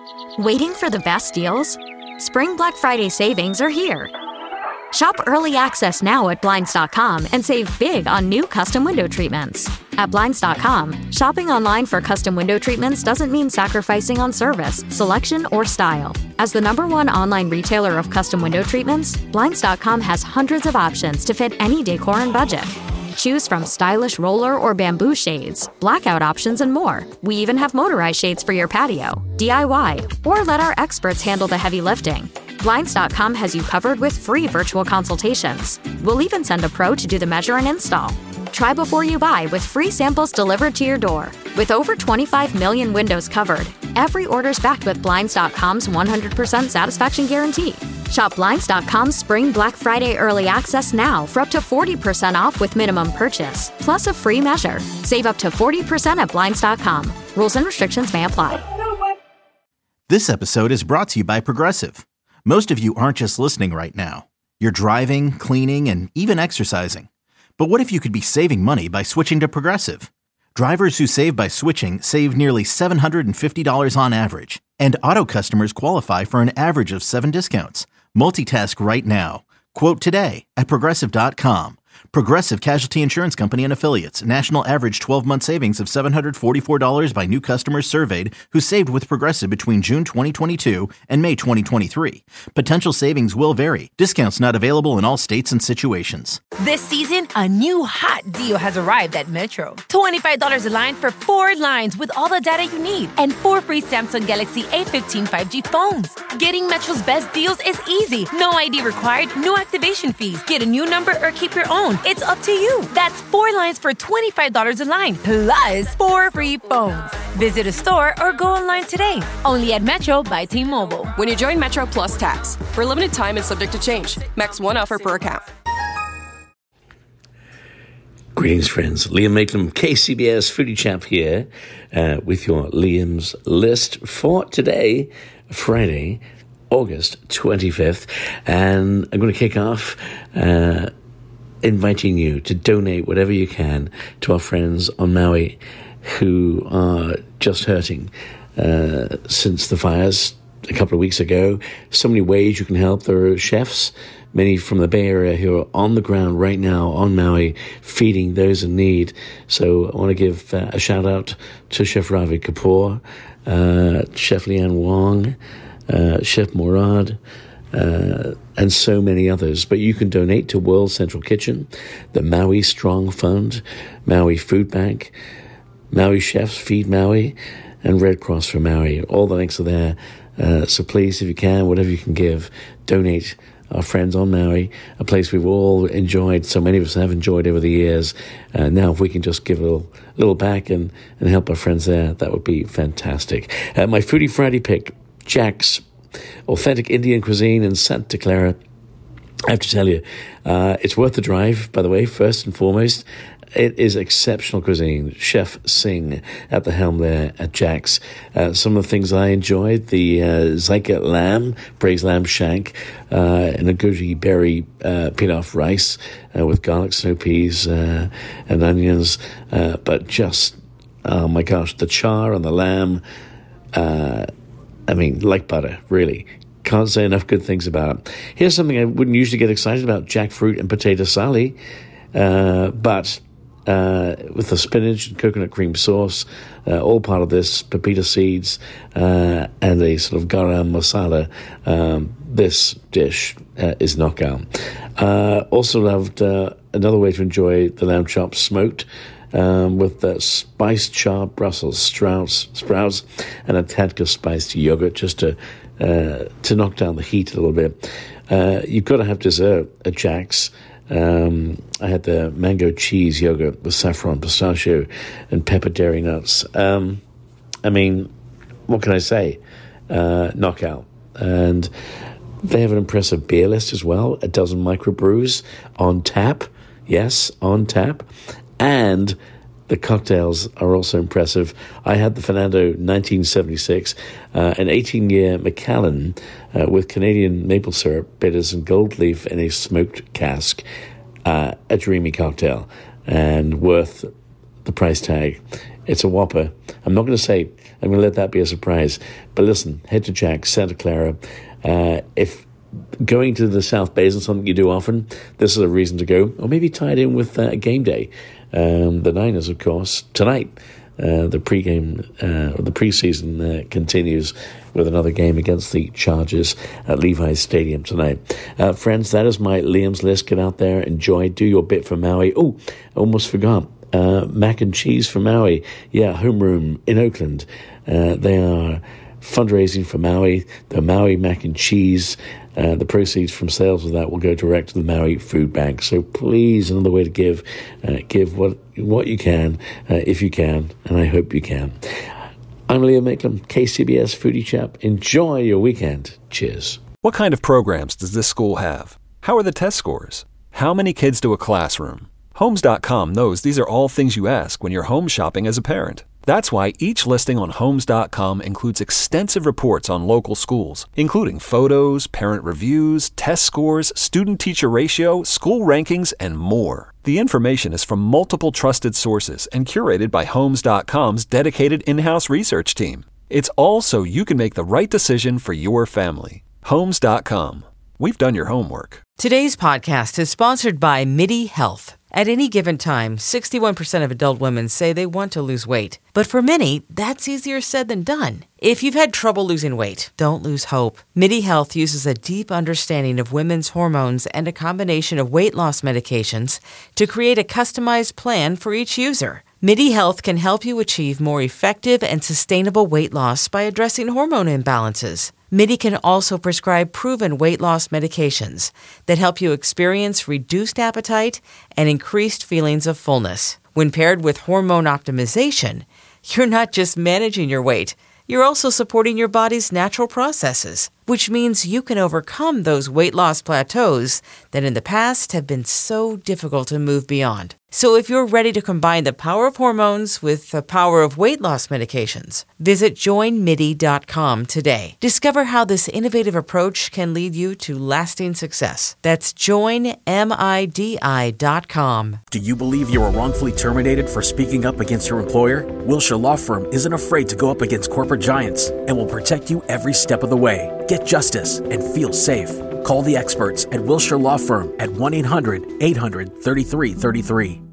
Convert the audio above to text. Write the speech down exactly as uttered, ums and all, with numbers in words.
Waiting for the best deals? Spring Black Friday savings are here. Shop early access now at Blinds dot com and save big on new custom window treatments. At Blinds dot com, shopping online for custom window treatments doesn't mean sacrificing on service, selection, or style. As the number one online retailer of custom window treatments, Blinds dot com has hundreds of options to fit any decor and budget. Choose from stylish roller or bamboo shades, blackout options, and more. We even have motorized shades for your patio, D I Y, or let our experts handle the heavy lifting. Blinds dot com has you covered with free virtual consultations. We'll even send a pro to do the measure and install. Try before you buy with free samples delivered to your door. With over twenty-five million windows covered, every order's backed with Blinds dot com's one hundred percent satisfaction guarantee. Shop Blinds dot com's Spring Black Friday Early Access now for up to forty percent off with minimum purchase, plus a free measure. Save up to forty percent at Blinds dot com. Rules and restrictions may apply. This episode is brought to you by Progressive. Most of you aren't just listening right now. You're driving, cleaning, and even exercising. But what if you could be saving money by switching to Progressive? Drivers who save by switching save nearly seven hundred fifty dollars on average. And auto customers qualify for an average of seven discounts. Multitask right now. Quote today at Progressive dot com. Progressive Casualty Insurance Company and Affiliates. National average twelve-month savings of seven hundred forty-four dollars by new customers surveyed who saved with Progressive between June twenty twenty-two and May twenty twenty-three. Potential savings will vary. Discounts not available in all states and situations. This season, a new hot deal has arrived at Metro. twenty-five dollars a line for four lines with all the data you need and four free Samsung Galaxy A fifteen five G phones. Getting Metro's best deals is easy. No I D required, no activation fees. Get a new number or keep your own. It's up to you. That's four lines for twenty-five dollars a line, plus four free phones. Visit a store or go online today. Only at Metro by T-Mobile. When you join Metro Plus Tax, for a limited time and subject to change. Max one offer per account. Greetings, friends. Liam Maitland, K C B S Foodie Chap here uh, with your Liam's List for today, Friday, August twenty-fifth. And I'm going to kick off uh, inviting you to donate whatever you can to our friends on Maui who are just hurting uh, since the fires a couple of weeks ago. So many ways you can help. There are chefs, many from the Bay Area, who are on the ground right now on Maui feeding those in need. So I want to give uh, a shout out to Chef Ravi Kapoor, uh, Chef Leanne Wong, uh, Chef Morad, Uh, and so many others. But you can donate to World Central Kitchen, the Maui Strong Fund, Maui Food Bank, Maui Chefs Feed Maui, and Red Cross for Maui. All the links are there. Uh, so please, if you can, whatever you can give, donate. Our friends on Maui, a place we've all enjoyed, so many of us have enjoyed over the years. Uh, now, if we can just give a little, little back and, and help our friends there, that would be fantastic. Uh, my Foodie Friday pick, Jack's Authentic Indian Cuisine in Santa Clara. I have to tell you, uh, it's worth the drive, by the way, first and foremost. It is exceptional cuisine. Chef Singh at the helm there at Jack's. Uh, some of the things I enjoyed, the uh, Zyka lamb, braised lamb shank, uh, and a goji berry uh, pilaf rice uh, with garlic, snow peas, uh, and onions. Uh, but just, oh my gosh, the char on the lamb, uh, I mean, like butter, really. Can't say enough good things about it. Here's something I wouldn't usually get excited about, jackfruit and potato sali. Uh, but uh, with the spinach and coconut cream sauce, uh, all part of this, pepita seeds, uh, and a sort of garam masala, um, this dish uh, is knockout. Uh, also loved uh, another way to enjoy the lamb chops, smoked, Um, with the spiced char Brussels sprouts, sprouts and a Tadka spiced yogurt just to uh, to knock down the heat a little bit. Uh, you've got to have dessert at Jack's. Um, I had the mango cheese yogurt with saffron, pistachio, and pepper dairy nuts. Um, I mean, what can I say? Uh, knockout. And they have an impressive beer list as well. A dozen microbrews on tap. Yes, on tap. And the cocktails are also impressive. I had the Fernando nineteen seventy-six, uh, an eighteen-year Macallan uh, with Canadian maple syrup, bitters, and gold leaf in a smoked cask. Uh, a dreamy cocktail and worth the price tag. It's a whopper. I'm not going to say, I'm going to let that be a surprise. But listen, head to Jack's, Santa Clara. Uh, if going to the South Bay isn't something you do often, this is a reason to go. Or maybe tie it in with uh, a game day. Um, the Niners, of course, tonight. Uh, the pregame, uh, or the preseason uh, continues with another game against the Chargers at Levi's Stadium tonight. Uh, friends, that is my Liam's List. Get out there, enjoy, do your bit for Maui. Oh, I almost forgot. Uh, mac and cheese for Maui. Yeah, Homeroom in Oakland. Uh, they are fundraising for Maui. The Maui mac and cheese. Uh, the proceeds from sales of that will go direct to the Maui Food Bank. So please, another way to give, uh, give what what you can, uh, if you can, and I hope you can. I'm Liam Maitland, K C B S Foodie Chap. Enjoy your weekend. Cheers. What kind of programs does this school have? How are the test scores? How many kids to a classroom? Homes dot com knows these are all things you ask when you're home shopping as a parent. That's why each listing on Homes dot com includes extensive reports on local schools, including photos, parent reviews, test scores, student-teacher ratio, school rankings, and more. The information is from multiple trusted sources and curated by Homes dot com's dedicated in-house research team. It's all so you can make the right decision for your family. Homes dot com. We've done your homework. Today's podcast is sponsored by MIDI Health. At any given time, sixty-one percent of adult women say they want to lose weight. But for many, that's easier said than done. If you've had trouble losing weight, don't lose hope. MIDI Health uses a deep understanding of women's hormones and a combination of weight loss medications to create a customized plan for each user. MIDI Health can help you achieve more effective and sustainable weight loss by addressing hormone imbalances. MIDI can also prescribe proven weight loss medications that help you experience reduced appetite and increased feelings of fullness. When paired with hormone optimization, you're not just managing your weight, you're also supporting your body's natural processes, which means you can overcome those weight loss plateaus that in the past have been so difficult to move beyond. So if you're ready to combine the power of hormones with the power of weight loss medications, visit join midi dot com today. Discover how this innovative approach can lead you to lasting success. That's join midi dot com. Do you believe you were wrongfully terminated for speaking up against your employer? Wilshire Law Firm isn't afraid to go up against corporate giants and will protect you every step of the way. Get justice and feel safe. Call the experts at Wilshire Law Firm at one eight hundred eight hundred thirty-three thirty-three.